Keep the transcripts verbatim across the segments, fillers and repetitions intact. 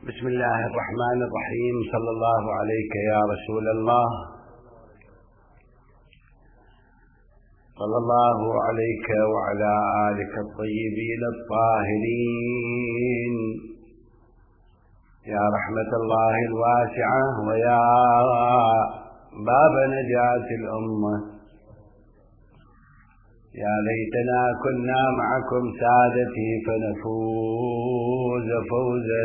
بسم الله الرحمن الرحيم. صلى الله عليك يا رسول الله، صلى الله عليك وعلى آلك الطيبين الطاهرين يا رحمة الله الواسعة ويا باب نجاة الأمة. يا ليتنا كنا معكم سادتي فنفوز فوزا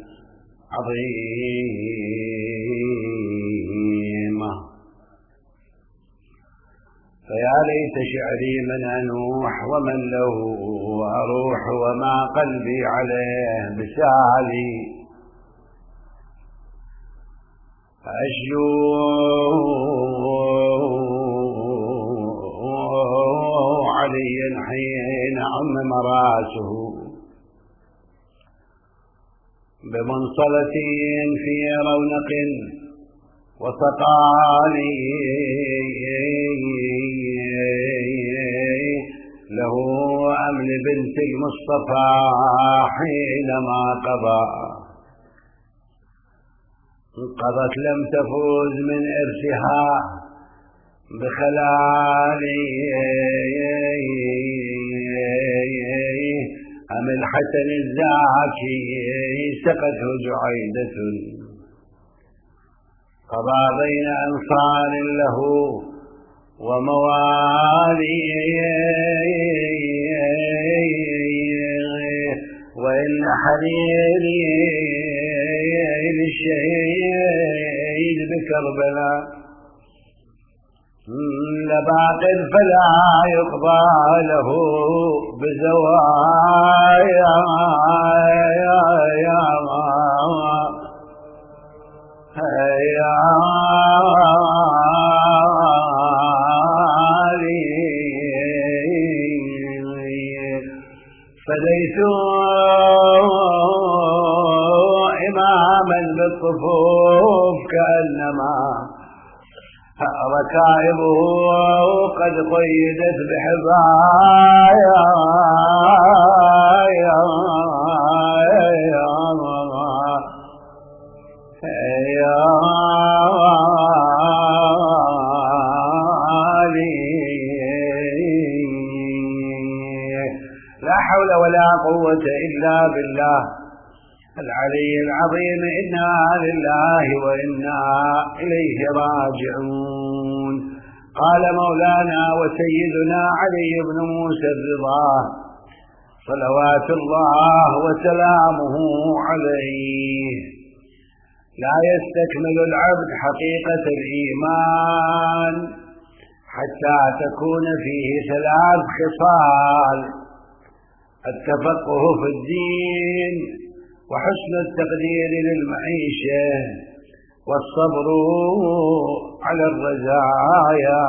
عظيما. فيا ليت شعري من أنوح ومن له أروح وما قلبي عليه بسالي. أشجو عليا حين عم مراسه بمنصلة في رونق وسقاني له أمل بنت المصطفى حينما قضى انقضت لم تفوز من إرثها بخلالي. أم الحسن الزاكي سقته جعيدة قضى بين أنصار له وموالي. وإن حريري للشهيد بكربلاء لباق فلا يقضى له بزوايا. فليس إماما بالصفوف كأنما ركائبه قد قيدت بحبايا. لا حول ولا قوة إلا بالله العلي العظيم. إنا لله وإنا إليه راجعون. قال مولانا وسيدنا علي بن موسى الرضا صلوات الله وسلامه عليه: لا يستكمل العبد حقيقة الإيمان حتى تكون فيه ثلاث خصال: التفقه في الدين، وحسن التقدير للمعيشة، والصبر على الرزايا.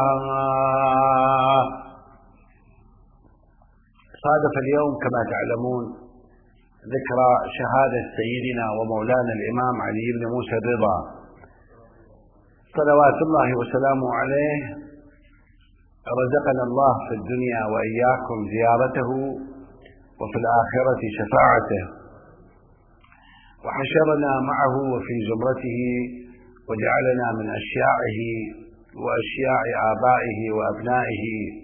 صادف اليوم كما تعلمون ذكرى شهادة سيدنا ومولانا الإمام علي بن موسى الرضا صلوات الله وسلامه عليه. رزقنا الله في الدنيا وإياكم زيارته، وفي الآخرة شفاعته، وحشرنا معه وفي زمرته، وجعلنا من أشياعه وأشياع آبائه وأبنائه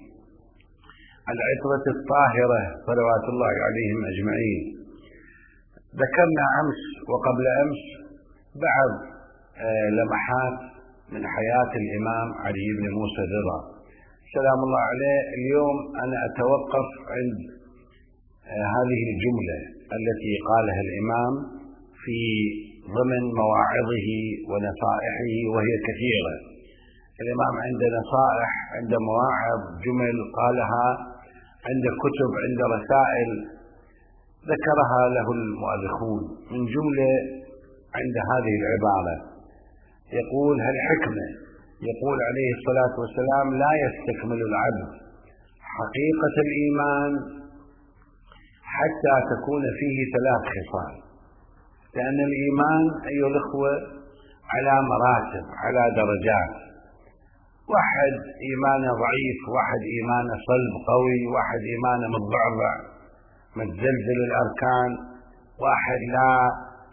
العترة الطاهرة صلوات الله عليهم أجمعين. ذكرنا أمس وقبل أمس بعض لمحات من حياة الإمام علي بن موسى الرضا سلام الله عليه. اليوم أنا أتوقف عند هذه الجملة التي قالها الإمام في ضمن مواعظه ونصائحه، وهي كثيرة. الإمام عنده نصائح، عنده مواعظ، جمل قالها، عنده كتب، عنده رسائل ذكرها له المؤرخون. من جملة عند هذه العبارة يقول: هالحكمة يقول عليه الصلاة والسلام: لا يستكمل العبد حقيقة الإيمان حتى تكون فيه ثلاث خصال. لأن الإيمان أيها الأخوة على مراتب، على درجات. واحد إيمانه ضعيف، واحد إيمانه صلب قوي، واحد إيمانه متضعضع متزلزل الأركان، واحد لا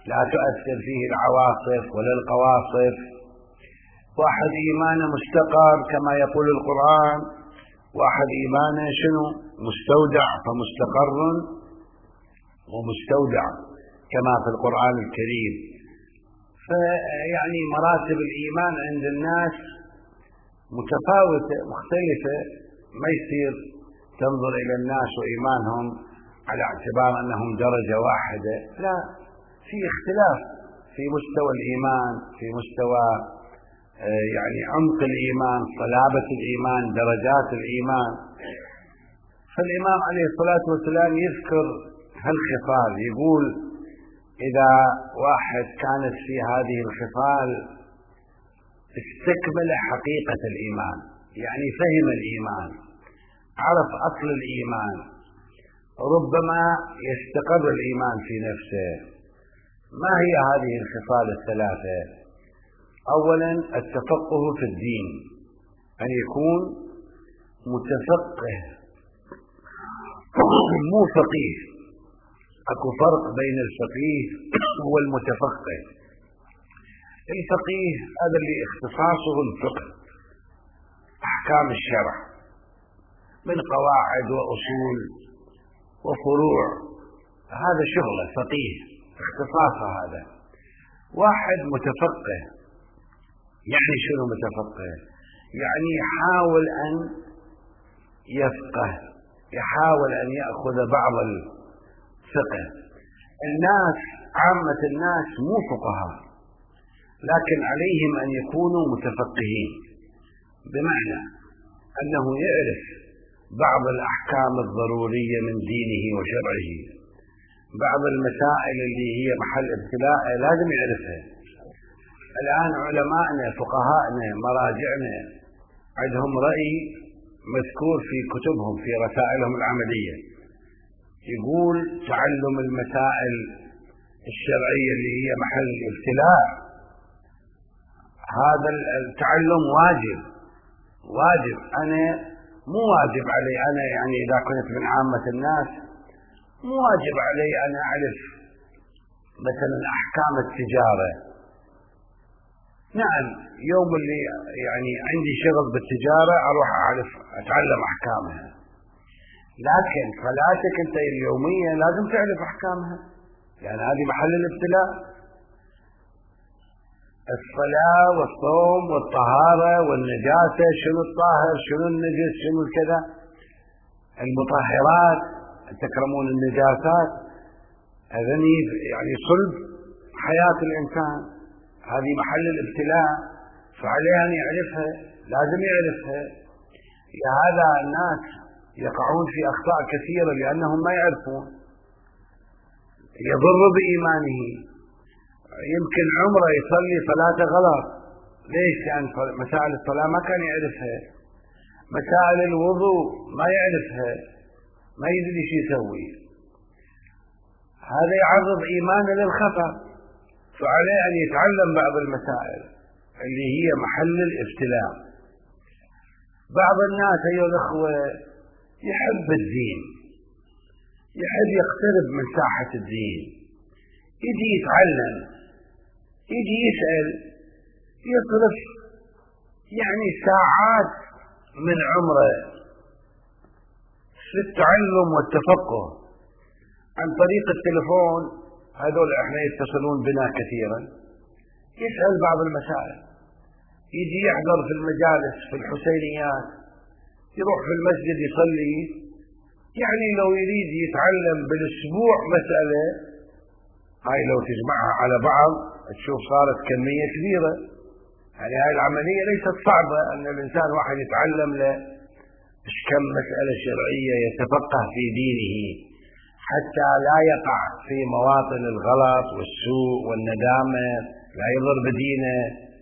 لا تؤثر فيه العواصف ولا القواصف. واحد إيمانه مستقر كما يقول القرآن، واحد إيمانه شنو؟ مستودع، فمستقر ومستودع كما في القرآن الكريم. فيعني مراتب الإيمان عند الناس متفاوتة مختلفة، ما يصير تنظر إلى الناس وإيمانهم على اعتبار أنهم درجة واحدة، لا، في اختلاف في مستوى الإيمان، في مستوى يعني عمق الإيمان، صلابة الإيمان، درجات الإيمان. فالإمام عليه الصلاة والسلام يذكر هالخصال، يقول إذا واحد كانت في هذه الخصال استكمل حقيقة الإيمان، يعني فهم الإيمان، عرف أصل الإيمان، ربما يستقر الإيمان في نفسه. ما هي هذه الخصال الثلاثة؟ أولا التفقه في الدين، أن يكون متفقه مو فقيه. أكو فرق بين الفقيه والمتفقه. الفقيه هذا اللي اختصاصه الفقه، أحكام الشرع من قواعد وأصول وفروع، هذا شغله فقيه، اختصاصه هذا. واحد متفقه، يعني شنو متفقه؟ يعني يحاول أن يفقه، يحاول أن يأخذ بعض الفقه. الناس عامة الناس مو فقهاء، لكن عليهم أن يكونوا متفقهين، بمعنى أنه يعرف بعض الأحكام الضرورية من دينه وشرعه، بعض المسائل اللي هي محل ابتلاء لازم يعرفها. الآن علماءنا فقهاءنا مراجعنا عندهم رأي مذكور في كتبهم في رسائلهم العملية، يقول تعلم المسائل الشرعية اللي هي محل الابتلاء هذا التعلم واجب واجب أنا مو واجب علي أنا، يعني إذا كنت من عامة الناس مو واجب علي أنا أعرف مثلا أحكام التجارة. نعم، يوم اللي يعني عندي شغل بالتجارة أروح أعرف أتعلم أحكامها، لكن صلاتك أنت اليومية لازم تعرف أحكامها، يعني هذه محل الابتلاء. الصلاة والصوم والطهارة والنجاسة، شنو الطاهر شنو النجس شنو الكذا، المطهرات تكرمون النجاسات، هذني يعني صلب حياة الإنسان، هذه محل الابتلاء، فعليه أن يعرفها، لازم يعرفها. لهذا الناس يقعون في أخطاء كثيرة لأنهم ما يعرفون، يضر بإيمانه. يمكن عمره يصلي صلاة غلط، ليش؟ لأن مسائل الصلاة ما كان يعرفها، مسائل الوضوء ما يعرفها، ما يدري شو يسوي، هذا يعرض إيمانه للخطر، فعليه أن يتعلم بعض المسائل اللي هي محل الابتلاء. بعض الناس أيها الأخوة يحب الدين، يحب يقترب من ساحة الدين، يجي يتعلم، يجي يسأل، يصرف يعني ساعات من عمره في التعلم والتفقه عن طريق التلفون. هذول احنا يتصلون بنا كثيرا، يسأل بعض المسائل، يجي يحضر في المجالس في الحسينيات، يروح في المسجد يصلي. يعني لو يريد يتعلم بالاسبوع مسألة، هاي لو تجمعها على بعض تشوف صارت كمية كبيرة. يعني هاي العملية ليست صعبة، أن الإنسان واحد يتعلم له كم مسألة شرعية يتفقه في دينه حتى لا يقع في مواطن الغلط والسوء والندامة، لا يضر بدينه.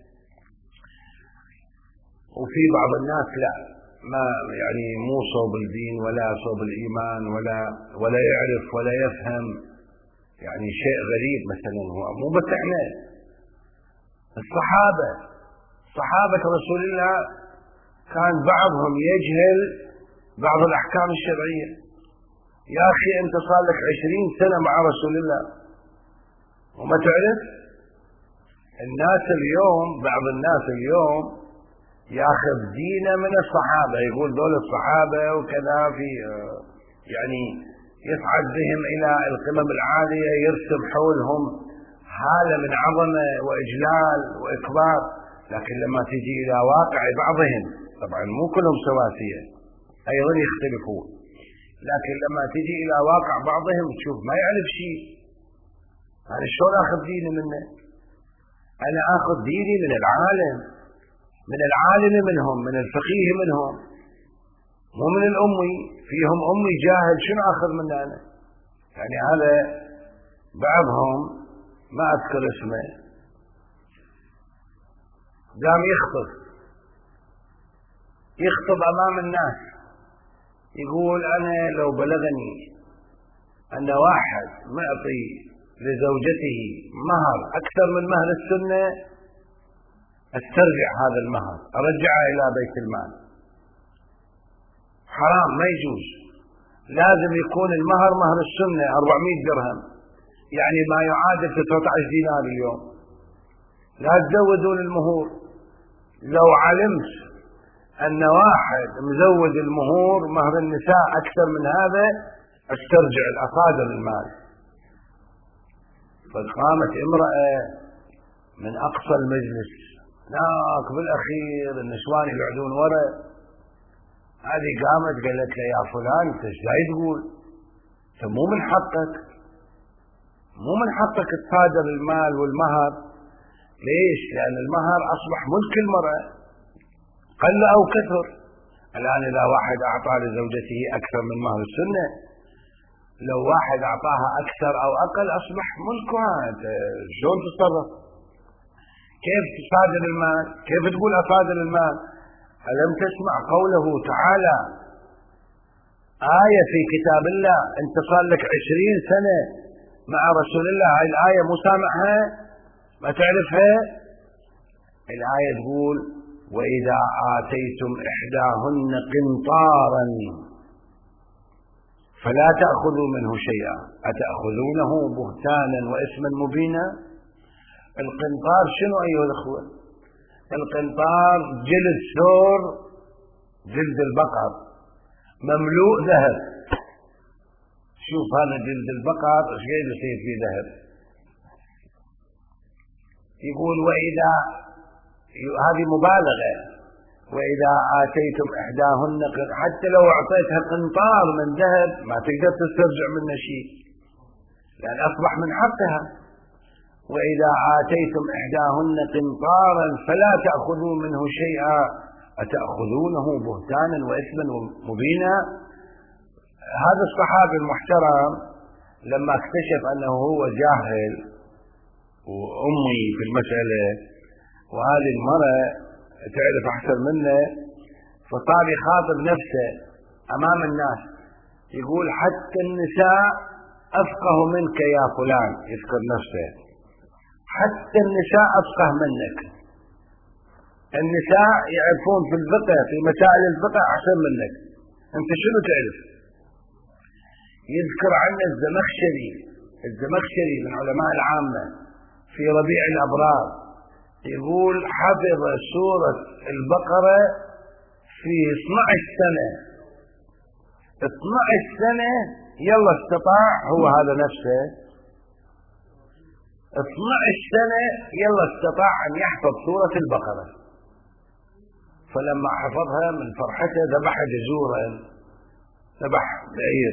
وفي بعض الناس لا، ما يعني مو صوب الدين ولا صوب الإيمان ولا ولا يعرف ولا يفهم، يعني شيء غريب. مثلا هو مو بس احنا، الصحابة صحابة رسول الله كان بعضهم يجهل بعض الأحكام الشرعية. يا أخي أنت صار لك عشرين سنة مع رسول الله وما تعرف الناس اليوم، بعض الناس اليوم ياخذ دينه من الصحابة، يقول دول الصحابة وكذا، في يعني يصعد بهم إلى القمم العالية، يرسم حولهم حالة من عظمة وإجلال وإكبار، لكن لما تجي إلى واقع بعضهم، طبعا مو كلهم سواسية، أيضا يختلفون، لكن لما تجي إلى واقع بعضهم تشوف ما يعرف شيء. أنا شلون أخذ ديني منه؟ أنا أخذ ديني من العالم، من العالم منهم، من الفقيه منهم، مو من الأمي. فيهم أمي جاهل، شنو أخذ منه أنا؟ يعني هذا بعضهم ما أذكر اسمه قام يخطب يخطب أمام الناس، يقول أنا لو بلغني أن واحد معطي لزوجته مهر أكثر من مهر السنة استرجع هذا المهر، أرجعه إلى بيت المال. حرام، ما يجوز، لازم يكون المهر مهر السنة أربعمائة درهم، يعني ما يعادل تسعة عشر دينار اليوم. لا تزودون المهور. لو علمت أن واحد مزود المهور مهر النساء أكثر من هذا استرجع الأصادر المال. فقامت امرأة من أقصى المجلس هناك بالأخير، النسوان يقعدون وراء، هذه قامت قالت له يا فلان انت ايش جاي تقول؟ انت مو من حقك، مو من حقك تصادر المال والمهر. ليش؟ لأن المهر أصبح ملك المرأة قل أو كثر. الآن إذا واحد أعطى لزوجته أكثر من مهر السنة، لو واحد أعطاها أكثر أو أقل أصبح ملكها، أنت شلون تتصرف؟ كيف تصادر المال؟ كيف تقول أصادر المال؟ ألم تسمع قوله تعالى آية في كتاب الله أنت صار لك عشرين سنة مع رسول الله، هاي الآية مو سامعها؟ ما تعرفها؟ الآية تقول وإذا آتيتم إحداهن قنطارا فلا تأخذوا منه شيئا أتأخذونه بهتانا وإثما مبينا. القنطار شنو أيها الأخوة؟ القنطار جلد ثور، جلد البقر مملوء ذهب. شوف هذا جلد البقر ايش قاعد يصير فيه ذهب. يقول وإذا، هذه مبالغة، وإذا آتيتم إحداهن، حتى لو أعطيتها قنطار من ذهب ما تقدر تسترجع منه شيء لأن أصبح من حقها. وإذا آتيتم إحداهن قنطارا فلا تأخذوا منه شيئا أتأخذونه بهتانا وإثما مبينا. هذا الصحابي المحترم لما اكتشف أنه هو جاهل وأمي في المسألة، وهذه المرأة تعرف أحسن منه، فصار يخاطب نفسه أمام الناس يقول حتى النساء أفقه منك يا فلان، يذكر نفسه، حتى النساء أفقه منك، النساء يعرفون في الفقه، في مسائل الفقه أحسن منك، أنت شنو تعرف؟ يذكر عنه الزمخشري، الزمخشري من علماء العامة في ربيع الأبرار، يقول حفظ سورة البقرة في اثني عشر سنة، اثني عشر سنة يلا استطاع، هو هذا نفسه اثني عشر سنة يلا استطاع أن يحفظ سورة البقرة. فلما حفظها من فرحته ذبح جزورا، ذبح بعير.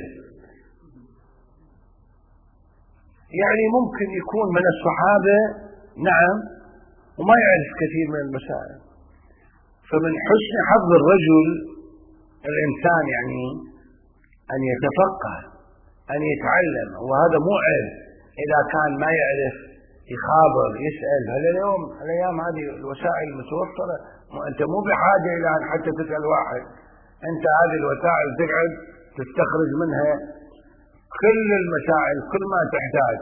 يعني ممكن يكون من الصحابة نعم وما يعرف كثير من المسائل. فمن حسن حظ الرجل الإنسان يعني أن يتفقه، أن يتعلم، وهذا مو عيب إذا كان ما يعرف يخابر يسأل. هل اليوم الأيام هذه الوسائل متوفرة، أنت مو بحاجة إلى أن حتى تسأل واحد، أنت هذه الوسائل تقعد تستخرج منها كل المسائل، كل ما تحتاج،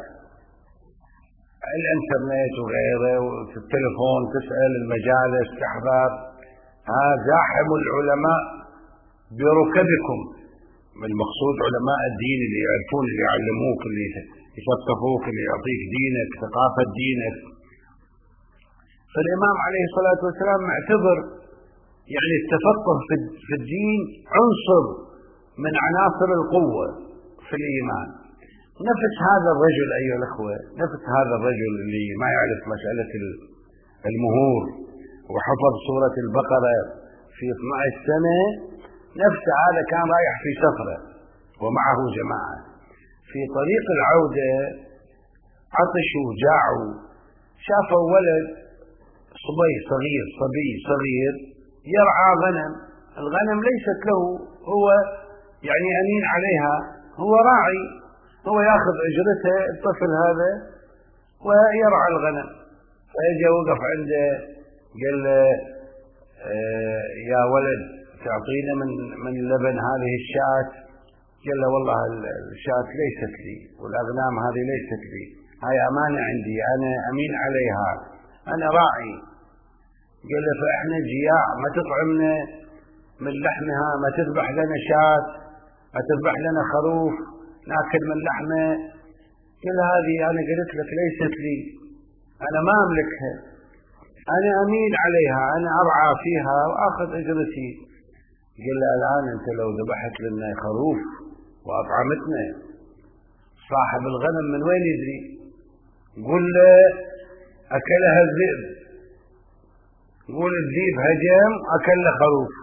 الانترنت وغيره، وفي التلفون تسأل، المجالس تحضر. ها زاحم العلماء بركبكم، من المقصود علماء الدين اللي يعرفون، اللي يعلموك، اللي يثقفوك، اللي يعطيك دينك، ثقافة دينك. فالإمام عليه الصلاة والسلام معتبر يعني التفقه في الدين عنصر من عناصر القوة في الإيمان. نفس هذا الرجل أيها الأخوة، نفس هذا الرجل اللي ما يعرف مسألة المهور وحفظ سورة البقرة في اثنتي عشرة سنة، نفس هذا كان رايح في سفرة ومعه جماعة، في طريق العودة عطشوا وجاعوا، شافوا ولد صبي صغير صبي صغير يرعى غنم. الغنم ليست له، هو يعني أمين عليها، هو راعي، هو ياخذ أجرته الطفل هذا ويرعى الغنم. فاجى وقف عنده قال له آه يا ولد تعطينا من من لبن هذه الشاة؟ قال له والله الشاة ليست لي والأغنام هذه ليست لي، هاي أمانة عندي، أنا أمين عليها، أنا راعي. قال له فإحنا جياع، ما تطعمنا من لحمها، ما تذبح لنا شاة، ما تذبح لنا خروف ناكل من لحمه. قال له هذه أنا قلت لك ليست لي، أنا ما أملكها، أنا أمين عليها، أنا أرعى فيها وأخذ أجرتي. قال له الآن أنت لو ذبحت لنا خروف وأطعمتنا، صاحب الغنم من وين يدري؟ قل له أكلها الذئب، قول الذئب هجم أكل له خروف.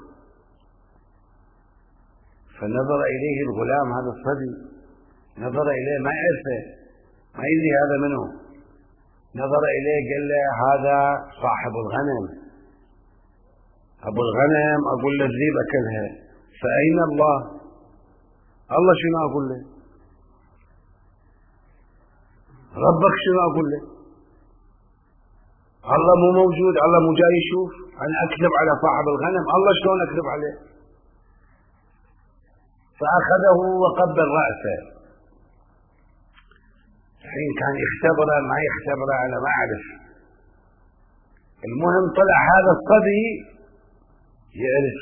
فنظر إليه الغلام هذا الصبي، نظر إليه ما يعرفه، ما يدري هذا منه، نظر إليه قال له هذا صاحب الغنم، أبو الغنم أقول له الذئب أكلها، فأين الله؟ الله شنو أقول له؟ ربك شنو أقول له؟ الله مو موجود، الله مو جاي يشوف، أنا أكذب على صاحب الغنم، الله شلون أكذب عليه؟ فأخذه وقبل رأسه. الحين كان يختبره ما يختبره أنا ما أعرف. المهم طلع هذا الصبي يعرف،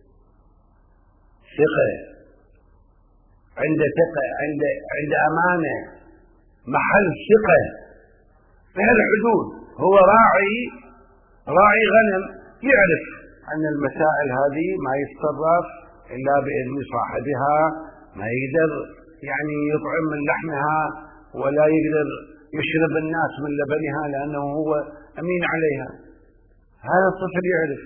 ثقة، عنده ثقة، عنده عنده أمانة، محل ثقة في هالحدود. هو راعي راعي غنم، يعرف أن المسائل هذه ما يتصرف إلا بإذن صاحبها، ما يقدر يعني يطعم من لحمها ولا يقدر يشرب الناس من لبنها لأنه هو أمين عليها. هذا الطفل يعرف.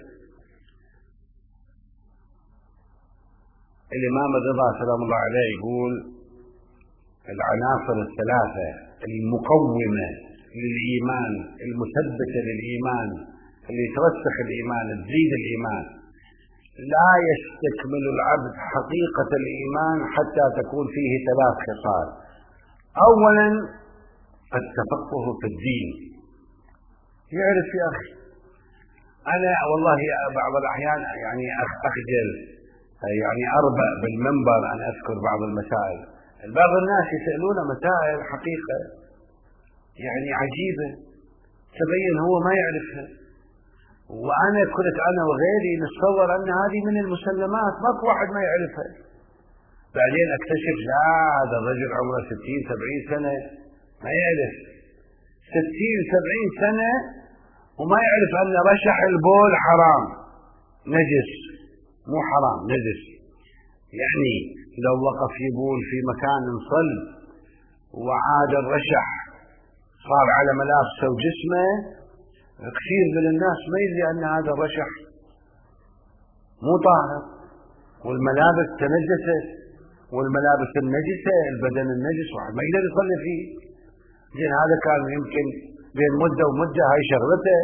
الإمام الرضا سلام الله عليه يقول العناصر الثلاثة المقومة للإيمان، المثبتة للإيمان، اللي ترسخ الإيمان، تزيد الإيمان، لا يستكمل العبد حقيقة الإيمان حتى تكون فيه ثلاث خصال. أولا التفقه في الدين، يعرف يا أخي. أنا والله بعض الأحيان يعني أخجل يعني أربع بالمنبر أن أذكر بعض المسائل. بعض الناس يسألون مسائل حقيقة يعني عجيبة، تبين هو ما يعرفها، وأنا كنت أنا وغيري نتصور أن هذه من المسلمات، ماكو واحد ما يعرفها. بعدين أكتشف لا، هذا الرجل عمره ستين سبعين سنة ما يعرف، ستين سبعين سنة وما يعرف أن رشح البول حرام نجس، مو حرام نجس. يعني لو وقف يبول في مكان صلب وعاد الرشح صار على ملابسه وجسمه، كثير من الناس ما يدري أن هذا الرشح مو طاهر، والملابس تنجست، والملابس النجسة، البدن النجس، واحد ما يقدر يصلي فيه. زين هذا كان يمكن بين مدة ومدة هاي شغلته.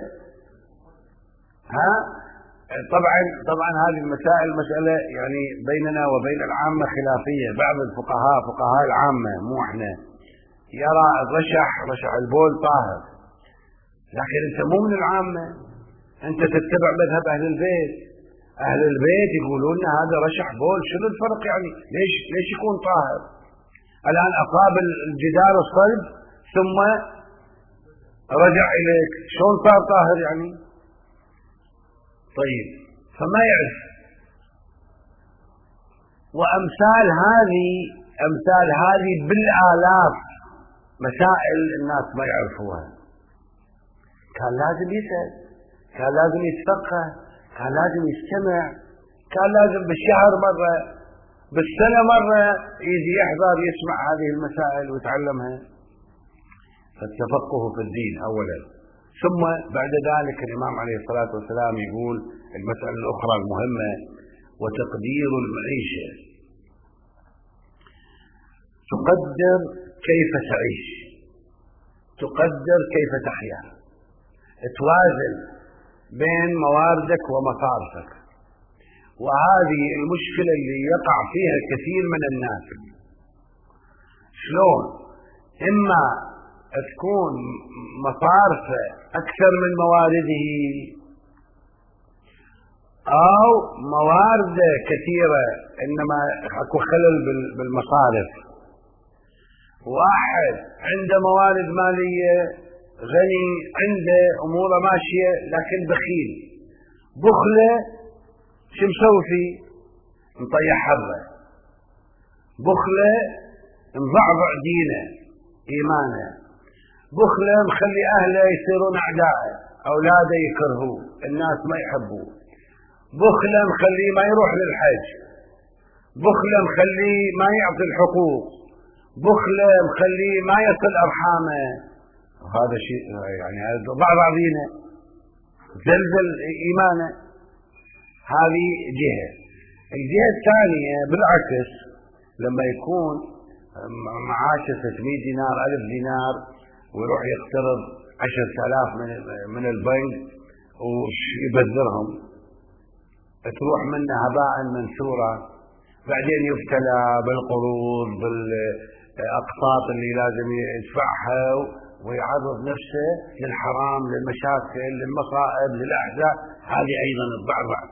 ها طبعا طبعا هذه المسائل مسألة يعني بيننا وبين العامة خلافية. بعض الفقهاء فقهاء العامة مو احنا يرى الرشح رشح البول طاهر، لكن انت مو من العامة، انت تتبع مذهب اهل البيت. اهل البيت يقولون هذا رشح بول، شنو الفرق يعني؟ ليش ليش يكون طاهر؟ الان اصاب الجدار الصلب ثم رجع اليك، شلون صار طاهر يعني؟ طيب فما يعرف. وامثال هذه امثال هذه بالالاف مسائل الناس ما يعرفوها، كان لازم يسأل، كان لازم يتفقه، كان لازم يستمع، كان لازم بالشهر مرة بالسنة مرة يجي يحضر يسمع هذه المسائل ويتعلمها. فالتفقه في الدين أولا، ثم بعد ذلك الإمام عليه الصلاة والسلام يقول المسألة الأخرى المهمة: وتقدير المعيشة، تقدر كيف تعيش، تقدر كيف تحيا، توازن بين مواردك ومصارفك. وهذه المشكلة اللي يقع فيها كثير من الناس. شلون؟ إما تكون مصارفه أكثر من موارده، أو موارده كثيرة إنما أكو خلل بالمصارف. واحد عنده موارد مالية غني، عنده أموره ماشية، لكن بخيل، بخله شو مسوي فيه؟ مطيح حره، بخله مضعضع دينه إيمانه، بخله مخلي أهله يصيرون أعداءه، أولاده يكرهوه، الناس ما يحبوه، بخله مخليه ما يروح للحج، بخله مخليه ما يعطي الحقوق، بخله مخليه ما يصل أرحامه. وهذا شيء يعني ضعضع دينه، زلزل إيمانه. هذه جهة. الجهة الثانية بالعكس، لما يكون معاشه ستمائة دينار ألف دينار ويروح يقترض عشرة آلاف من من البنك ويبذرهم، تروح منه هباء منثورا، بعدين يبتلى بالقروض بالأقساط اللي لازم يدفعها، ويعرض نفسه للحرام، للمشاكل، للمصائب، للأحزاب. هذه أيضا الضعضع،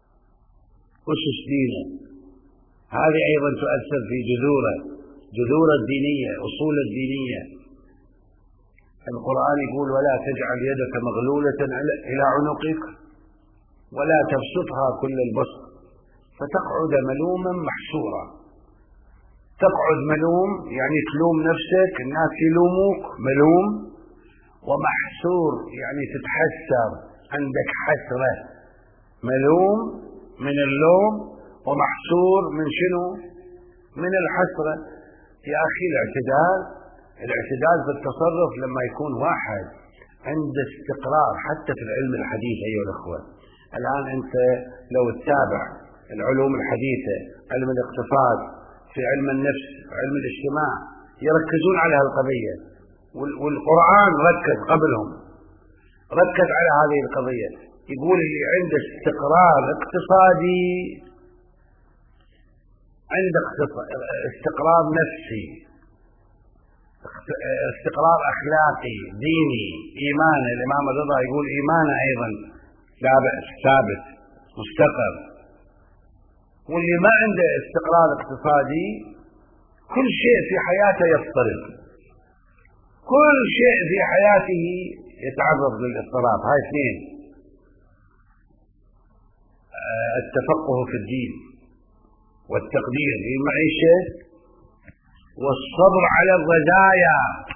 أسس دينه، هذه أيضا تؤثر في جذوره، جذور الدينية، أصول الدينية. القرآن يقول: ولا تجعل يدك مغلولة إلى عنقك ولا تبسطها كل البسط فتقعد ملوما محسورا. تقعد ملوم يعني تلوم نفسك، الناس يلوموك، ملوم. ومحسور يعني تتحسر، عندك حسرة. ملوم من اللوم، ومحسور من شنو؟ من الحسرة. يا أخي الاعتدال، الاعتدال في التصرف لما يكون واحد عنده استقرار حتى في العلم الحديث. أيها الأخوة، الآن أنت لو تتابع العلوم الحديثة، علم الاقتصاد، في علم النفس، علم الاجتماع، يركزون على هالقضية، والقرآن ركز قبلهم، ركز على هذه القضية. يقول اللي عنده استقرار اقتصادي، عنده استقرار نفسي، استقرار أخلاقي، ديني، إيمانه. الإمام الرضا يقول إيمانه أيضا لا بأس، ثابت، مستقر. واللي ما عنده استقرار اقتصادي، كل شيء في حياته يضطرب، كل شيء في حياته يتعرض للاضطراب. هاي اثنين: التفقه في الدين، والتقدير للمعيشة، والصبر على الرزايا.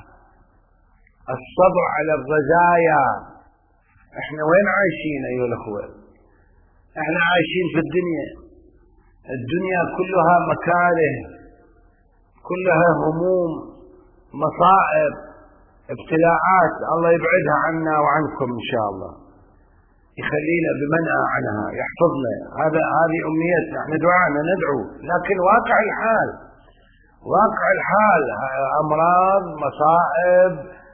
الصبر على الرزايا. احنا وين عايشين أيها الأخوة؟ احنا عايشين في الدنيا. الدنيا كلها مكاره، كلها هموم، مصائب، ابتلاءات. الله يبعدها عنا وعنكم إن شاء الله، يخلينا بمنأى عنها، يحفظنا. هذا هذه أمنيتنا، احنا دعانا ندعو، لكن واقع الحال، واقع الحال أمراض، مصائب،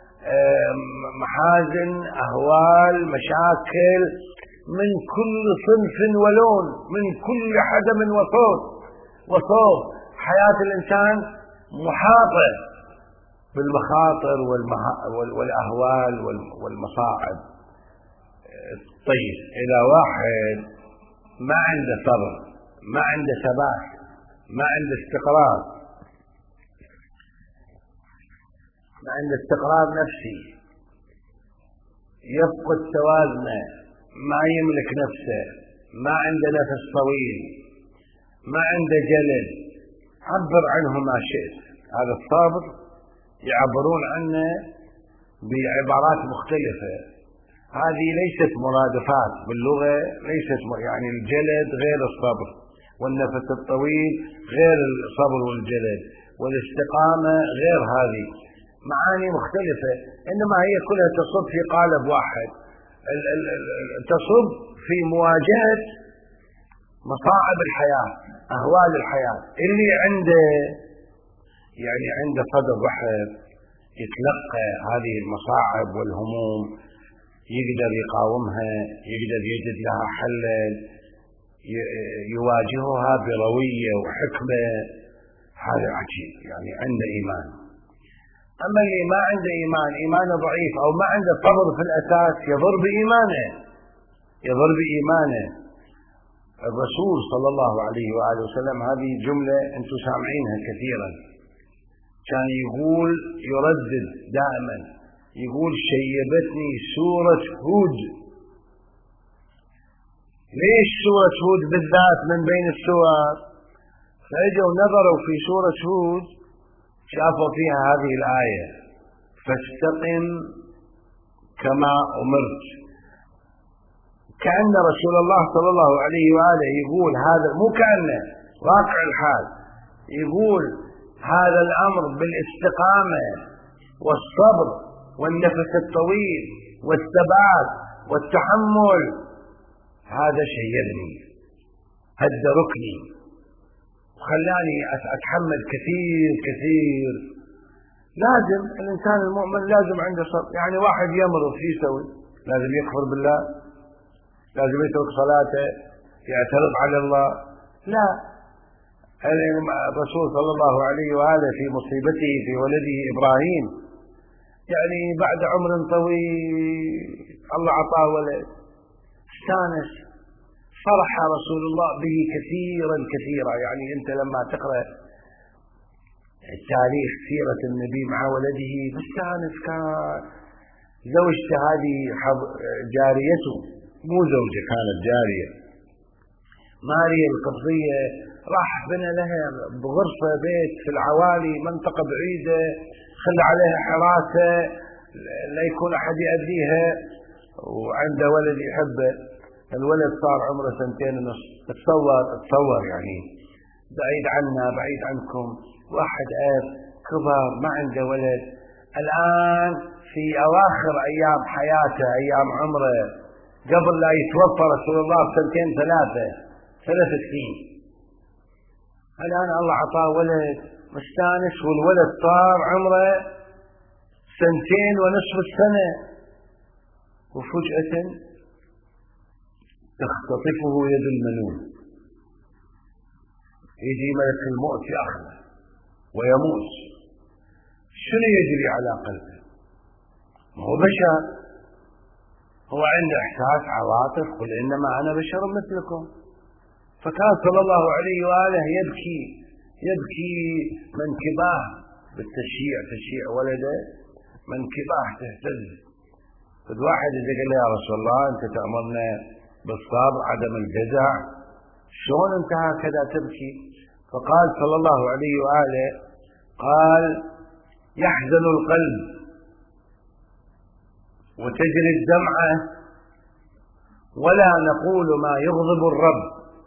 محازن، أهوال، مشاكل من كل صنف ولون، من كل حدم وصوت وصوب. حياة الإنسان محاطة بالمخاطر والأهوال والمصاعب. طيب، إذا واحد ما عنده صبر، ما عنده ثبات، ما عنده استقرار، ما عنده استقرار نفسي، يفقد توازنه، ما يملك نفسه، ما عنده نفس طويل، ما عنده جلد، عبر عنه ما شئت. هذا الصابر يعبرون عنه بعبارات مختلفة. هذه ليست مرادفات باللغة، ليست يعني الجلد غير الصبر، والنفس الطويل غير الصبر والجلد، والاستقامة غير، هذه معاني مختلفة، إنما هي كلها تصب في قالب واحد، تصب في مواجهة مصاعب الحياة، أهوال الحياة. اللي عنده يعني عنده صدر رحب يتلقى هذه المصاعب والهموم، يقدر يقاومها، يقدر يجد لها حلا، يواجهها بروية وحكمة، هذا عجيب، يعني عنده إيمان. أما اللي ما عنده إيمان، إيمانه ضعيف أو ما عنده صبر في الأساس، يضر بإيمانه، يضر بإيمانه. الرسول صلى الله عليه وآله وسلم، هذه جملة أنتم سامعينها كثيرا، كان يقول، يردد دائما، يقول شيبتني سورة هود. ليش سورة هود بالذات من بين السور؟ فاجوا نظروا في سورة هود شافوا فيها هذه الآية: فاستقم كما أمرت. كأن رسول الله صلى الله عليه وآله يقول هذا، مو كأنه، واقع الحال، يقول هذا الأمر بالاستقامة والصبر والنفس الطويل والثبات والتحمل، هذا شيبني، هد ركني، وخلاني أتحمل كثير كثير. لازم الإنسان المؤمن لازم عنده صبر. يعني واحد يمرض شو يسوي؟ لازم يكفر بالله؟ لازم يترك صلاته؟ يعترض على الله؟ لا. الرسول صلى الله عليه وآله في مصيبته في ولده إبراهيم، يعني بعد عمر طويل الله عطاه ولد، استانس، فرح رسول الله به كثيرا كثيرا. يعني أنت لما تقرأ التاريخ سيرة النبي مع ولده مستانس، كان زوجته هذه جاريته، مو زوجة، كانت جارية، ماريا القبطية، راح بنى لها بغرفة بيت في العوالي، منطقة بعيدة، خلى عليها حراسة لا يكون أحد يأذيها، وعنده ولد يحبه. الولد صار عمره سنتين ونص. تصور تصور يعني بعيد عنا، بعيد عنكم، واحد أب كبر ما عنده ولد، الآن في أواخر أيام حياته، أيام عمره، قبل لا يتوفى رسول الله بسنتين ثلاثة ثلاث سنين، الآن الله عطاه ولد مستانس، والولد صار عمره سنتين ونصف السنة، وفجأة تختطفه يد المنون، يجي ملك الموت يأخذه ويموت. شنو يجري على قلبه؟ ما هو بشر، هو عنده إحساس، عواطف، قل إنما أنا بشر مثلكم. فكان صلى الله عليه وآله يبكي يبكي منكباه بالتشيع، تشيع ولده منكباه تهتز. فالواحد إذا قال له يا رسول الله أنت تأمرنا بالصبر عدم الجزع، شلون أنت هكذا تبكي؟ فقال صلى الله عليه وآله، قال يحزن القلب وتجري الدمعة ولا نقول ما يغضب الرب.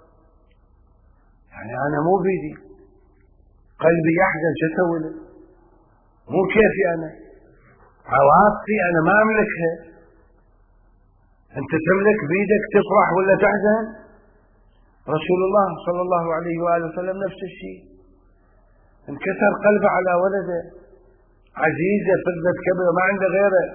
يعني أنا مو بيدي، قلبي يحزن، شو أسوي له؟ مو كيفي أنا، عواطفي أنا ما أملكها. أنت تملك بيدك تفرح ولا تحزن؟ رسول الله صلى الله عليه وآله وسلم نفس الشيء، انكسر قلبه على ولده، عزيزة فضلت كبيرة ما عنده غيره،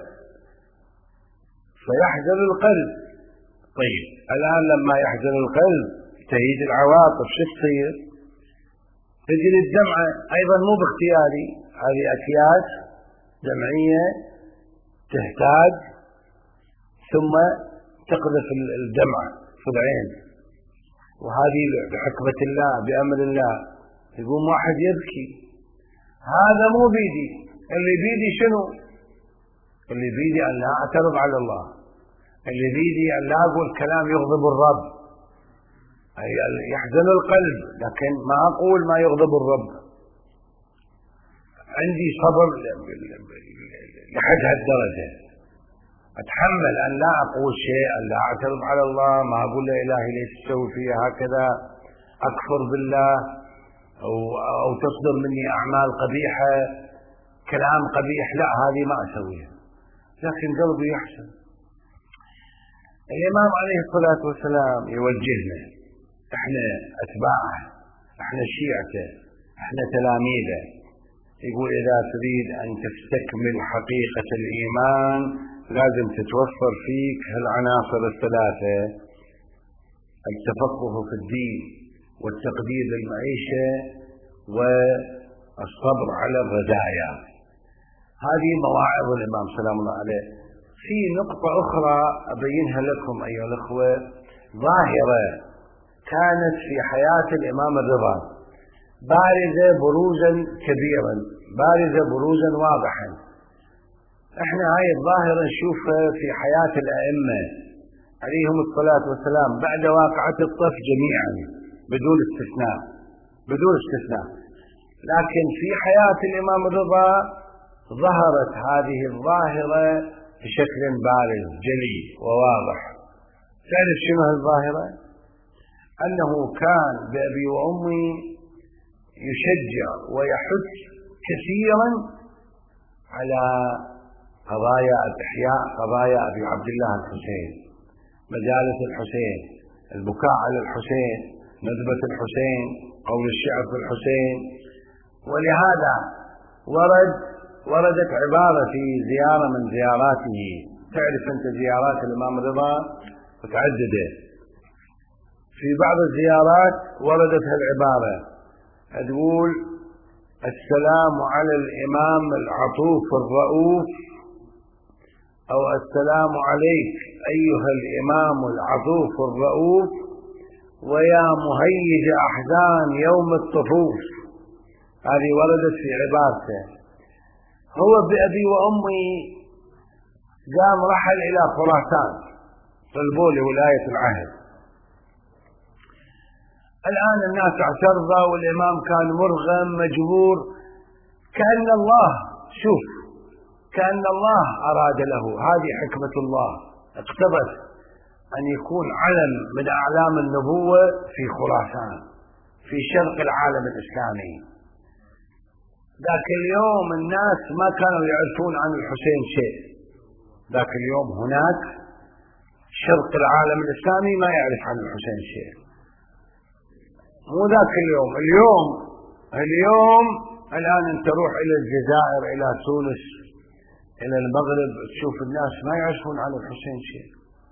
فيحزن القلب. طيب الآن لما يحزن القلب تهيج العواطف، شو تصير؟ تجري الدمعة، أيضا مو باختياري، هذه أكياس دمعية تهتاج ثم تقذف الدمعة في العين، وهذه بحكمة الله بأمر الله. يقوم واحد يبكي، هذا مو بيدي، اللي بيدي شنو؟ اللي بيدي أن لا أعترض على الله، اللي بيدي أن لا أقول كلام يغضب الرب. أي يحزن القلب لكن ما أقول ما يغضب الرب. عندي صبر لحد هالدرجة، أتحمل أن لا أقول شيء، أن لا أعترض على الله، ما أقول له إلهي ليش تسوي فيها هكذا، أكفر بالله، أو, أو تصدر مني أعمال قبيحة، كلام قبيح، لا هذه ما أسويها، لكن قلبي يحسن. الإمام عليه الصلاة والسلام يوجهنا، احنا أتباعه، احنا شيعته، احنا تلاميذه، يقول إذا تريد أن تستكمل حقيقة الإيمان لازم تتوفر فيك هالعناصر الثلاثة: التفقه في الدين، والتقدير للمعيشة، والصبر على الرزايا. هذه مواعظ الإمام سلام الله عليه. في نقطة أخرى أبينها لكم أيها الأخوة، ظاهرة كانت في حياة الإمام الرضا بارزة بروزا كبيرا، بارزة بروزا واضحا. احنا هاي الظاهرة نشوفها في حياة الأئمة عليهم الصلاة والسلام بعد واقعة الطف جميعا بدون استثناء، بدون استثناء. لكن في حياة الإمام الرضا ظهرت هذه الظاهرة بشكل بارز جلي وواضح. تعرف شنو هالظاهرة؟ أنه كان بأبي وأمي يشجع ويحث كثيرا على قضايا الإحياء، قضايا أبي عبد الله الحسين، مجالس الحسين، البكاء على الحسين، ندبة الحسين، قول الشعر في الحسين. ولهذا ورد وردت عبارة في زيارة من زياراته، تعرف أنت زيارات الإمام الرضا متعددة، في بعض الزيارات وردت هالعبارة، تقول: السلام على الإمام العطوف الرؤوف، أو السلام عليك أيها الإمام العطوف الرؤوف ويا مهيج أحزان يوم الطفوف. هذه وردت في عبارته. هو بأبي وأمي قام رحل إلى خراسان، طلبوا له ولاية العهد. الآن الناس اعترضوا والإمام كان مرغم مجبور، كأن الله، شوف، كأن الله أراد له، هذه حكمة الله اقتضت أن يكون علم من أعلام النبوة في خراسان في شرق العالم الإسلامي. ذاك اليوم الناس ما كانوا يعرفون عن الحسين شيء، ذاك اليوم هناك شرق العالم الإسلامي ما يعرف عن الحسين شيء، مو ذاك اليوم. اليوم اليوم الآن أنت روح إلى الجزائر، إلى تونس، إلى المغرب، تشوف الناس ما يعرفون عن الحسين شيء.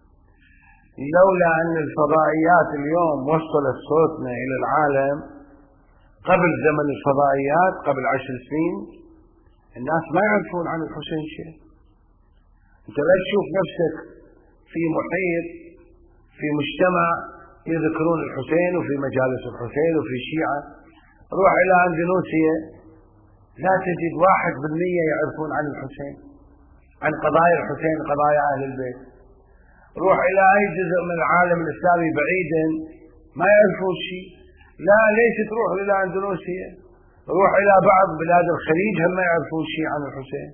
لولا أن الفضائيات اليوم وصلت صوتنا إلى العالم، قبل زمن الفضائيات قبل عشر سنين الناس ما يعرفون عن الحسين شيء. أنت لا تشوف نفسك في محيط، في مجتمع يذكرون الحسين وفي مجالس الحسين وفي شيعة. روح إلى أندونيسيا لا تجد واحد بالمية يعرفون عن الحسين، عن قضايا الحسين، قضايا أهل البيت. روح إلى أي جزء من العالم الإسلامي بعيدا ما يعرفون شيء. لا، ليش تروح إلى أندونيسيا؟ روح إلى بعض بلاد الخليج هم ما يعرفون شيء عن الحسين.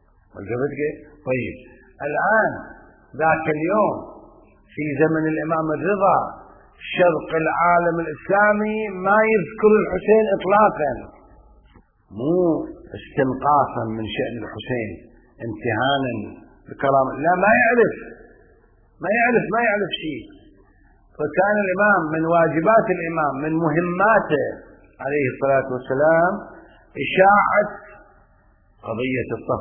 طيب الآن ذاك اليوم في زمن الإمام الرضا شرق العالم الإسلامي ما يذكر الحسين إطلاقا، مو استنقاصا من شأن الحسين، امتهانا بكرامة، لا، ما يعرف ما يعرف ما يعرف شيء. فكان الإمام من واجبات الإمام، من مهماته عليه الصلاة والسلام، إشاعة قضية الطف،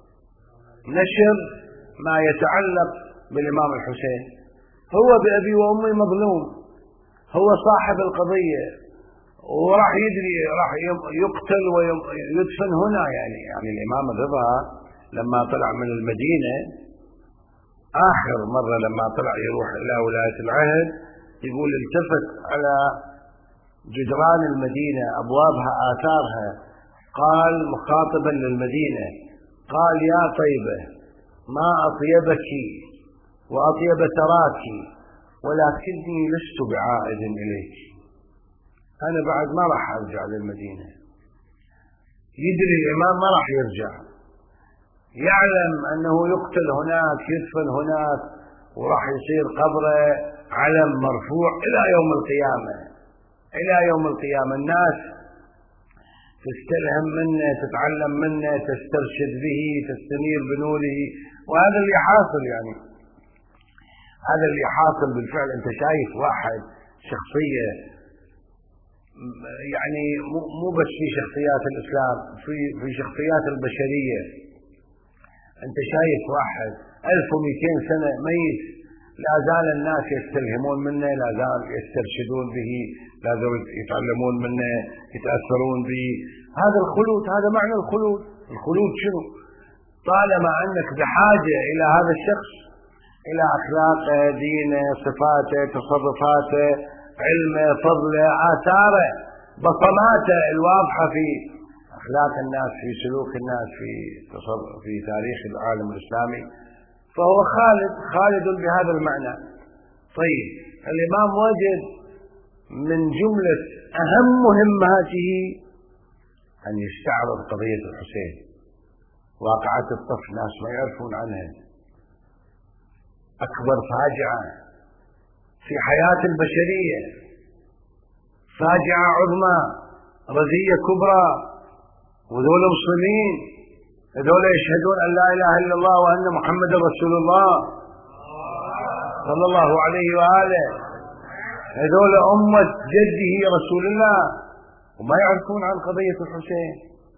نشر ما يتعلق بالإمام الحسين. هو بأبي وأمي مظلوم، هو صاحب القضية، وراح يدري راح يقتل ويدفن هنا. يعني يعني الإمام الرضا لما طلع من المدينة آخر مرة، لما طلع يروح إلى ولاية العهد، يقول التفت على جدران المدينة، أبوابها، آثارها، قال مخاطبا للمدينة، قال: يا طيبة، ما أطيبك وأطيب تراك، ولكني لست بعائد إليك، أنا بعد ما راح أرجع للمدينة. يدري الإمام ما راح يرجع، يعلم أنه يقتل هناك، يدفن هناك، وراح يصير قبره علم مرفوع إلى يوم القيامة. إلى يوم القيامة الناس تستلهم منه، تتعلم منه، تسترشد به، تستنير بنوره. وهذا اللي حاصل، يعني هذا اللي حاصل بالفعل. أنت شايف واحد شخصية، يعني مو بس في شخصيات الإسلام، في في شخصيات البشرية. أنت شايف واحد ألف ومئتين سنة ميت، لا زال الناس يستلهمون منه، لا زال يسترشدون به، لا زال يتعلمون منه، يتأثرون به. هذا الخلود، هذا معنى الخلود. الخلود شنو؟ طالما أنك بحاجة إلى هذا الشخص، إلى أخلاقه، دينه، صفاته، تصرفاته، علمه، فضله، آثاره، بصماته الواضحة في أخلاق الناس، في سلوك الناس، في في تاريخ العالم الإسلامي، فهو خالد خالد بهذا المعنى. طيب الإمام وجد من جملة أهم مهماته أن يستعرض قضية الحسين، واقعة الطفل، ناس ما يعرفون عنها، أكبر فاجعة في حياة البشرية، فاجعة عظمى، رزية كبرى. وذول مسلمين، هذول يشهدون أن لا إله إلا الله وأن محمد رسول الله صلى الله عليه وآله، هذول أمة جده رسول الله، وما يعرفون عن قضية الحسين،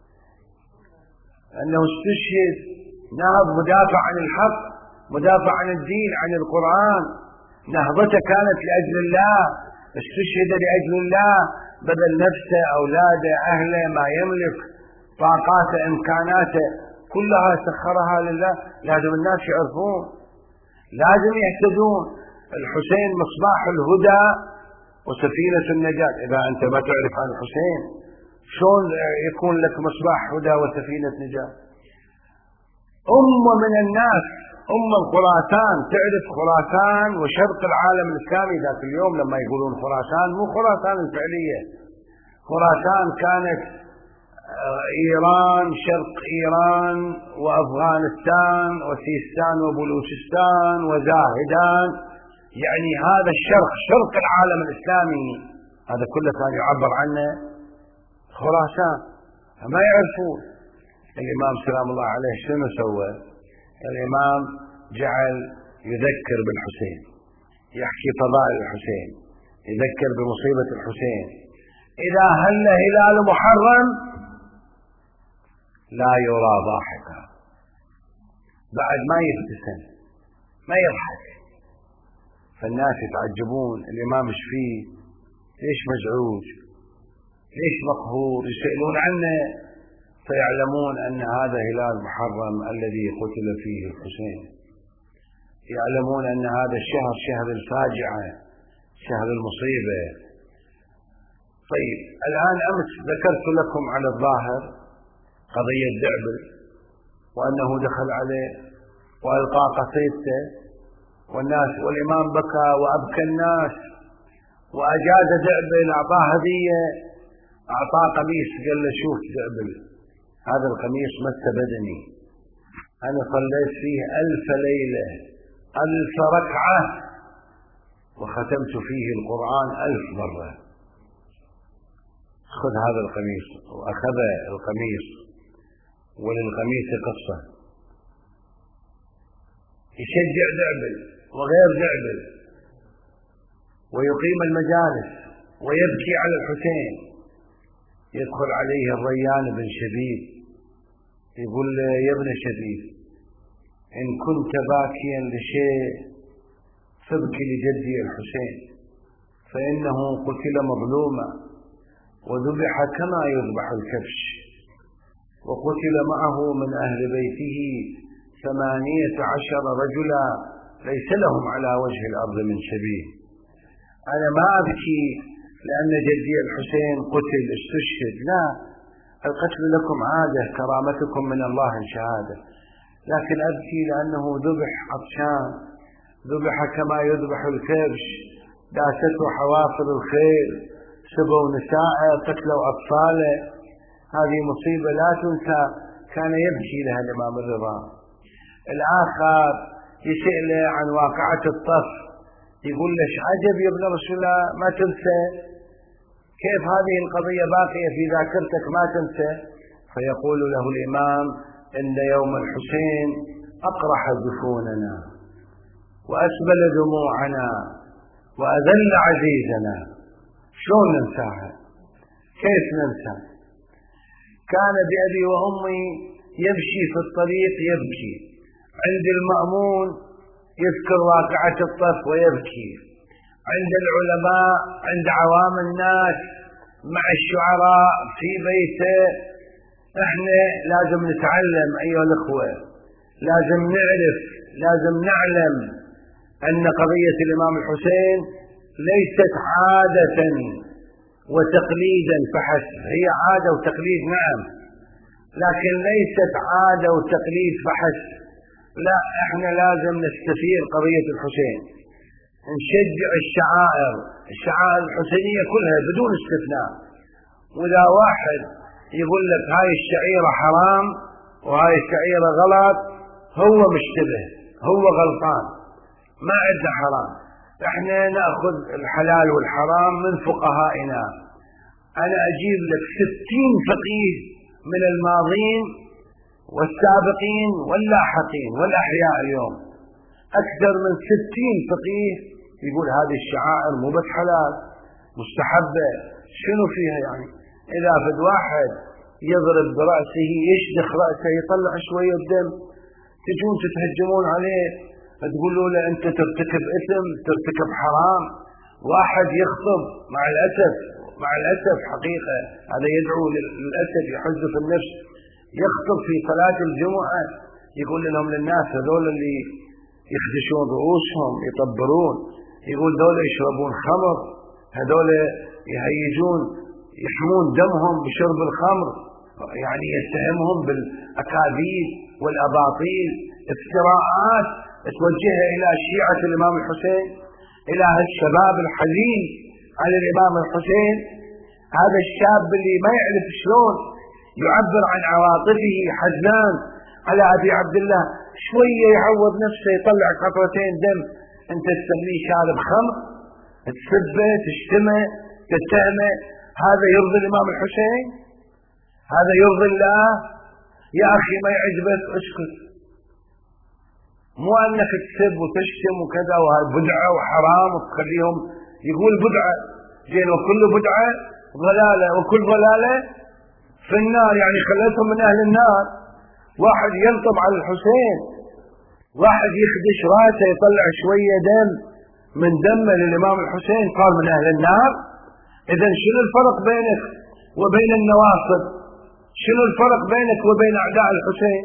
أنه استشهد، نهض مدافع عن الحق، مدافع عن الدين، عن القرآن. نهضته كانت لأجل الله، استشهد لأجل الله، بذل نفسه، أولاده، أهله، ما يملك، طاقاته، إمكاناته، كلها سخرها لله. لازم الناس يعرفون، لازم يهتدون. الحسين مصباح الهدى وسفينة النجاة. إذا أنت ما تعرف عن الحسين، شلون يكون لك مصباح هدى وسفينة نجاة؟ أمة من الناس، أمة خراسان، تعرف خراسان وشرق العالم الإسلامي. ذاك اليوم لما يقولون خراسان، مو خراسان الفعلية، خراسان كانت إيران، شرق إيران وأفغانستان وسيستان وبلوچستان وزاهدان، يعني هذا الشرق، شرق العالم الإسلامي، هذا كله كان يعبر عنه خراسان. ما يعرفون. الإمام سلام الله عليه شنو سوى؟ الإمام جعل يذكر بالحسين، يحكي فضائل الحسين، يذكر بمصيبة الحسين. إذا هل هلال محرم لا يرى ضاحكا، بعد ما يبتسم، ما يضحك، فالناس يتعجبون الإمام ايش فيه؟ ليش مزعوج؟ ليش مقهور؟ يسألون عنه، فيعلمون أن هذا هلال محرم الذي قتل فيه الحسين، يعلمون أن هذا الشهر شهر الفاجعة، شهر المصيبة. طيب الآن أمس ذكرت لكم على الظاهر قضية دعبل، وأنه دخل عليه وألقى قصيدته، والناس والإمام بكى وأبكى الناس، وأجاز دعبل، أعطاه هدية، أعطاه قميص، قال له شوف دعبل، هذا القميص مس بدني، أنا صليت فيه ألف ليلة، ألف ركعة، وختمت فيه القرآن ألف مرة، خذ هذا القميص. وأخذ القميص، وللقميص قصة، يشجع دعبل وغير دعبل، ويقيم المجالس ويبكي على الحسين. يدخل عليه الريان بن شبيب يقول له يا ابن شبيب، إن كنت باكيا لشيء فابكي لجدي الحسين، فإنه قتل مظلوما وذبح كما يذبح الكبش، وقتل معه من أهل بيته ثمانية عشر رجلا ليس لهم على وجه الأرض من شبيه. أنا ما أبكي لأن جدي الحسين قتل استشهد، لا، القتل لكم عادة، كرامتكم من الله شهادة، لكن أبكي لأنه ذبح عطشان، ذبح كما يذبح الكبش، داسته حوافر الخيل، سبوا نساءه، قتلوا أطفاله، هذه مصيبة لا تنسى، كان يبكي لها الإمام الرضا. الآخر يسأله عن واقعة الطف، يقول له عجب يا ابن رسول الله ما تنسى، كيف هذه القضية باقية في ذاكرتك ما تنسى؟ فيقول له الإمام إن يوم الحسين أقرح جفوننا وأسبل دموعنا وأذل عزيزنا، شلون ننساها؟ كيف ننسى؟ كان بأبي وأمي يمشي في الطريق يبكي، عند المأمون يذكر واقعة الطف ويبكي، عند العلماء عند عوام الناس مع الشعراء في بيته. احنا لازم نتعلم أيها الأخوة، لازم نعرف، لازم نعلم أن قضية الإمام الحسين ليست عادة وتقليدا فحسب، هي عادة وتقليد نعم، لكن ليست عادة وتقليد فحسب، لا، احنا لازم نستثير قضية الحسين، نشجع الشعائر الشعائر الحسينية كلها بدون استثناء. وإذا واحد يقول لك هاي الشعيرة حرام وهاي الشعيرة غلط، هو مشتبه، هو غلطان، ما عندنا حرام، احنا نأخذ الحلال والحرام من فقهائنا. انا اجيب لك ستين فقيه من الماضين والسابقين واللاحقين والاحياء اليوم، اكثر من ستين فقيه يقول هذه الشعائر مو بس حلال مستحبة، شنو فيها يعني؟ اذا فد واحد يضرب برأسه يشدخ رأسه يطلع شوية دم، تجون تتهجمون عليه تقولوا له انت ترتكب اثم ترتكب حرام. واحد يخطب مع الاسف مع الاسف حقيقة هذا يدعو للاسف يحز في النفس، يخطب في صلاة الجمعة يقول لهم للناس هذول اللي يخدشون رؤوسهم يطبرون، يقول دول يشربون خمر، هذول يهيجون يحمون دمهم بشرب الخمر، يعني يتهمهم بالاكاذيب والاباطيل، افتراءات توجهها الى شيعة الامام الحسين، الى هالشباب الحزين على الامام الحسين. هذا الشاب اللي ما يعرف شلون يعبر عن عواطفه، حزنان على ابي عبد الله، شوية يعوض نفسه يطلع قطرتين دم، انت تسميه شارب خمر، تسبه تشتمه تتهمه، هذا يرضي الامام الحسين؟ هذا يرضي الله؟ يا اخي ما يعجبك اسكت، مو انك تسب وتشتم وكذا وهاي بدعة وحرام وتخليهم يقول بدعة زين، وكل بدعة ضلالة وكل ضلالة في النار، يعني خليتهم من اهل النار. واحد يلطم على الحسين، واحد يخدش راسه يطلع شوية دم من دمه للامام الحسين قال من اهل النار. اذا شنو الفرق بينك وبين النواصب؟ شنو الفرق بينك وبين اعداء الحسين؟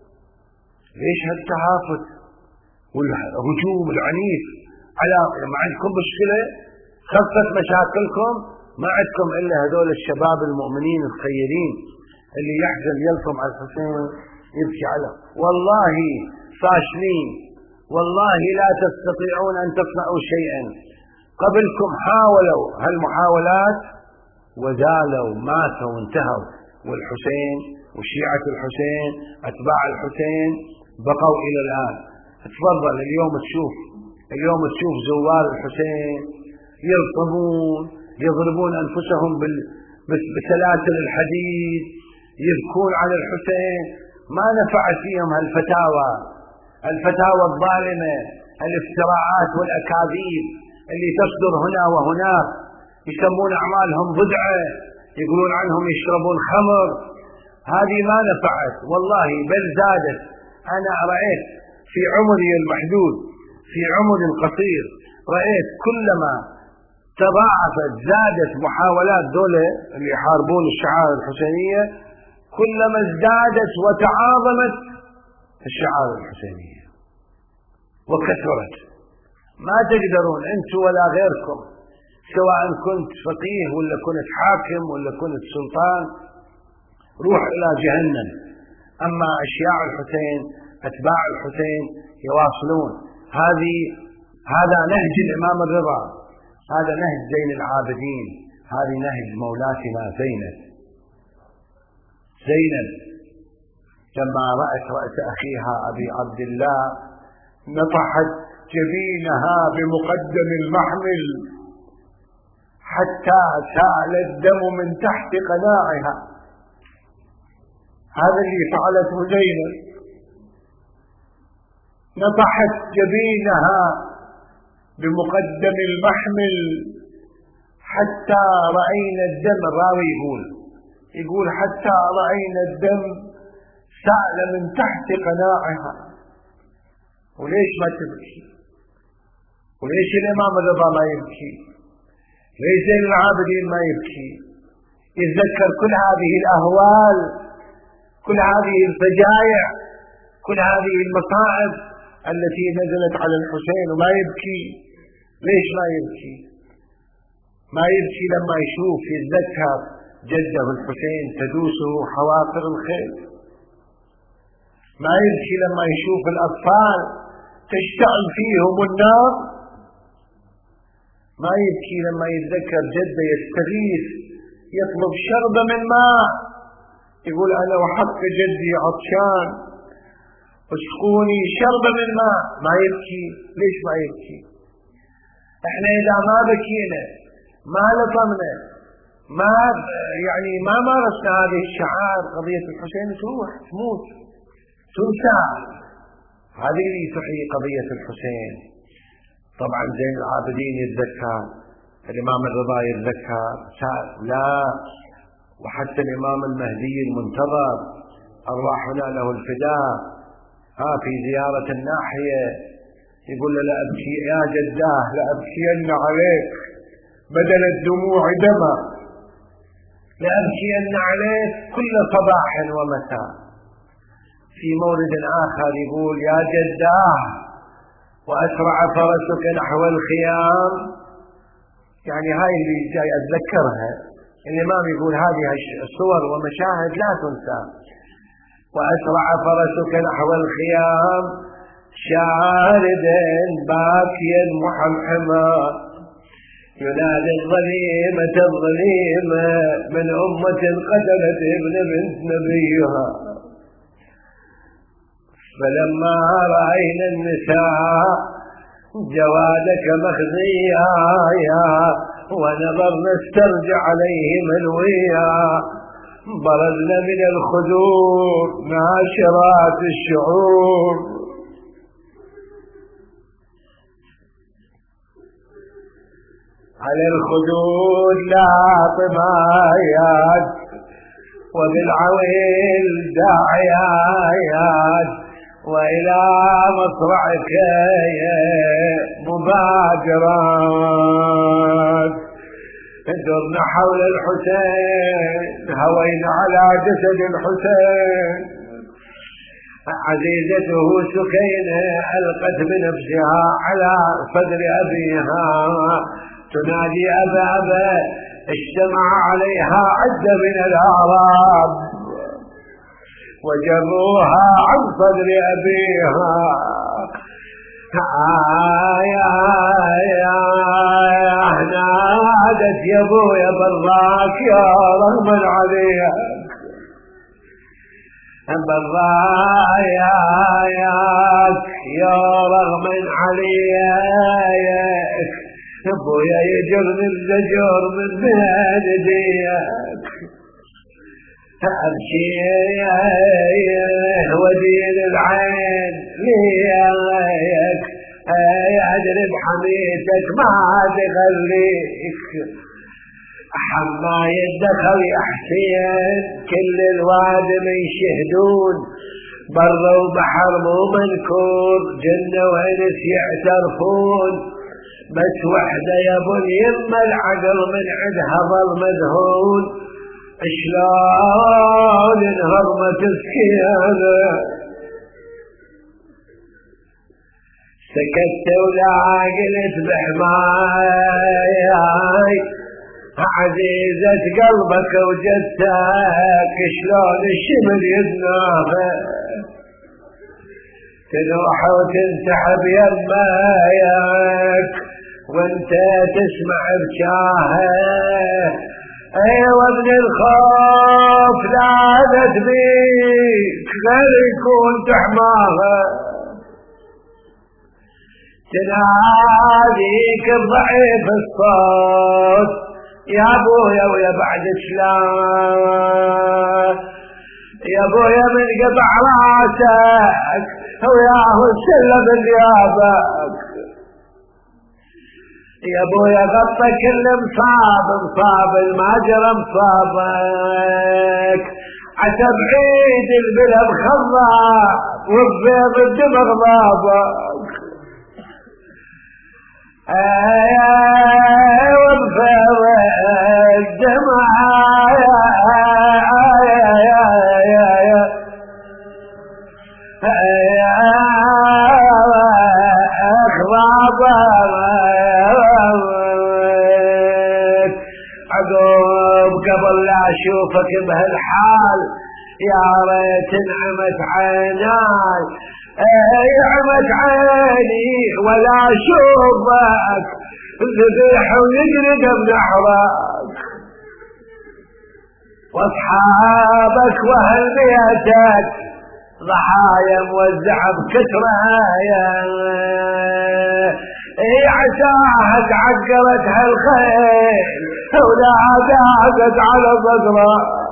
ليش هالتهافت والهجوم العنيف على ما عندكم مشكلة؟ خفت مشاكلكم، ما عندكم الا هذول الشباب المؤمنين الخيرين اللي يحزن يلطم على الحسين يبكي على. والله فاشلين، والله لا تستطيعون ان تصنعوا شيئا. قبلكم حاولوا هالمحاولات وزالوا ماتوا وانتهوا، والحسين وشيعة الحسين اتباع الحسين بقوا الى الان. تفضل اليوم تشوف اليوم تشوف زوار الحسين يلطمون يضربون انفسهم بسلاسل الحديد، يبكون على الحسين، ما نفعت فيهم هالفتاوى الفتاوى الظالمة، الافتراءات والاكاذيب اللي تصدر هنا وهناك، يسمون اعمالهم بدعة، يقولون عنهم يشربون خمر، هذه ما نفعت والله بل زادت. انا رأيت في عمري المحدود في عمري القصير رأيت كلما تضاعفت زادت محاولات دولة اللي يحاربون الشعائر الحسينية، كلما ازدادت وتعاظمت الشعائر الحسينية وكثرت. ما تقدرون انتم ولا غيركم، سواء كنت فقيه ولا كنت حاكم ولا كنت سلطان، روح الى جهنم. اما اشياع الحسين اتباع الحسين يواصلون. هذه هذا نهج الامام الرضا، هذا نهج زين العابدين، هذه نهج مولاتنا زينب. زينب لما رأت رأس أخيها أبي عبد الله نطحت جبينها بمقدم المحمل حتى سال الدم من تحت قناعها. هذا اللي فعلته زينب، نطحت جبينها بمقدم المحمل حتى رأينا الدم. الراوي يقول يقول حتى رأينا الدم سال من تحت قناعها. وليش ما تبكي؟ وليش الإمام الرضا ما يبكي؟ ليش زين العابدين ما يبكي؟ يتذكر كل هذه الأهوال، كل هذه الفجائع، كل هذه المصائب التي نزلت على الحسين وما يبكي. ليش ما يبكي؟ ما يبكي لما يشوف يتذكر جده الحسين تدوسه حوافر الخيل. ما يبكي لما يشوف الأطفال تشتعل فيهم النار. ما يبكي لما يتذكر جده يستغيث يطلب شربة من ماء، يقول أنا وحق جدي عطشان اسقوني شربة من ماء. ما يبكي. ليش ما يبكي؟ احنا إذا ما بكينا، ما لطمنا، ما يعني ما مارسنا هذه الشعائر، قضية الحسين تروح تموت تنسى. هذه اللي تحيي قضية الحسين. طبعا زين العابدين يتذكر، الإمام الرضا يتذكر، لا وحتى الإمام المهدي المنتظر أرواحنا له الفداء ها في زيارة الناحية يقول له لا أبكي يا جداه لا أبكين عليك بدل الدموع دما، لا أبكين عليك كل صباح ومساء. في مورد آخر يقول يا جداه وأسرع فرسك نحو الخيام. يعني هاي اللي جاي أتذكرها. الإمام يقول هذه الصور ومشاهد لا تنسى. وأسرع فرسك نحو الخيام شاردا باكيا محمحما ينادي الظليمة الظليمة من أمة قتلت ابن بنت نبيها. فلما رأينا النساء جوادك مخزيا ونظرنا استرجع عليهم الويا برزنا من الخدور ناشرات الشعور. على الخدود لاطمايات وبالعويل داعيات وإلى مصرعك مبادرات. درنا حول الحسين هوينا على جسد الحسين. عزيزته سكينة ألقت بنفسها على صدر أبيها تنادي أبا أبا. اجتمع عليها عدة من الأعراب وجروها عن صدر أبيها. آية آية نادت يا ابو يا براك يا رغما عليك براياك يا رغما عليك ابويا يجرني الزجر من بين يديك. أبشي ودين العين ليك أدري بحميتك ما تخليك. حماي الدخل يا حسين كل الواد من شهدون بر وبحر مو منكور جنة وانس يعترفون بس وحدة يا ابو اليمة العقل من عندها ظل مذهول. شلون انهضمت السكينة سكت ولا عقلت بحماي عزيزة قلبك وجدتك شلون الشمل يدناها تروح وتنسحب يمايك وانت تسمع بجاهه ايوه ابن الخوف لاذت بيك غير يكون تحماها تناديك الضعيف الصوت يا ابويا ويا بعد شلون يا ابويا من قطع راسك وياه السلة بغيابك يا ابويا غطى كل مصاب مصاب الماجرة مصابك عتب عيد البلا مخضاب وبيض الدمغ ضابك ايه وبيض الدمع عقوب قبل لا اشوفك بهالحال يا ريت نعمت عيناي نعمت عيني ولا اشوفك ذبيح ويجرد بنحرك واصحابك واهل بيتك ضحايا موزع بكترها اي عساها تعقرت هالخيل ولا داقت على صدره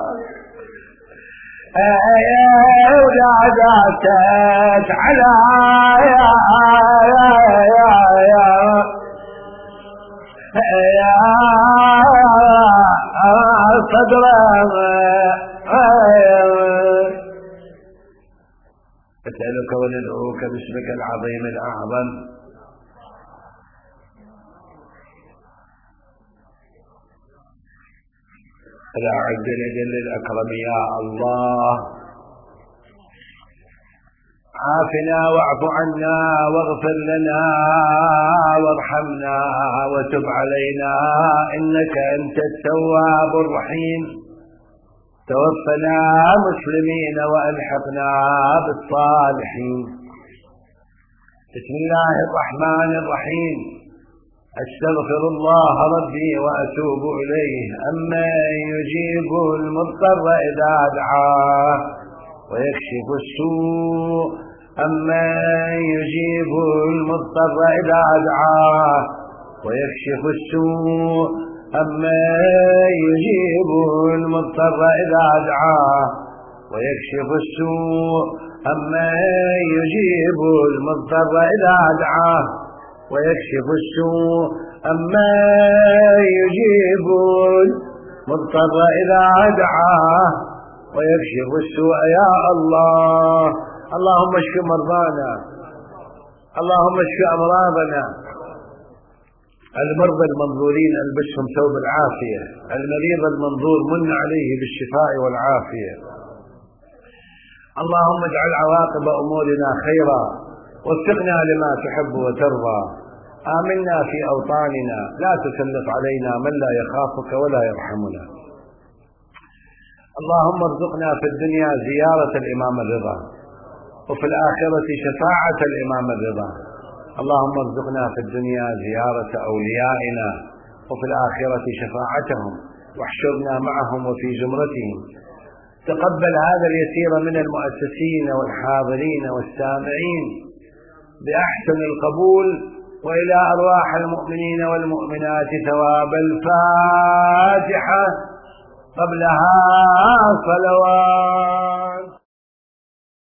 ولا داقت على يا يا يا يا صدره أسألك وندعوك باسمك العظيم الأعظم الأعز الأجل الأكرم يا الله عافنا واعف عنا واغفر لنا وارحمنا وتب علينا إنك أنت التواب الرحيم توفنا مسلمين وألحقنا بالصالحين بسم الله الرحمن الرحيم أستغفر الله ربي وأتوب إليه أما يجيب المضطر إذا دعاه ويكشف السوء أما يجيب المضطر إذا دعاه ويكشف السوء أما يجيب المضطر إذا دعاه ويكشف السوء أما يجيب المضطر إذا دعاه ويكشف السوء أما يجيب المضطر إذا دعاه ويكشف السوء يا الله اللهم اشف مرضانا اللهم اشف أمراضنا المرضى المنظورين البسهم ثوب العافية المريض المنظور من عليه بالشفاء والعافية اللهم اجعل عواقب أمورنا خيرا وفقنا لما تحب وترضى آمنا في أوطاننا لا تسلط علينا من لا يخافك ولا يرحمنا اللهم ارزقنا في الدنيا زيارة الإمام الرضا وفي الآخرة شفاعة الإمام الرضا اللهم ارزقنا في الدنيا زيارة أوليائنا وفي الآخرة شفاعتهم واحشرنا معهم وفي زمرتهم تقبل هذا اليسير من المؤسسين والحاضرين والسامعين بأحسن القبول وإلى أرواح المؤمنين والمؤمنات ثواب الفاتحة قبلها صلوات.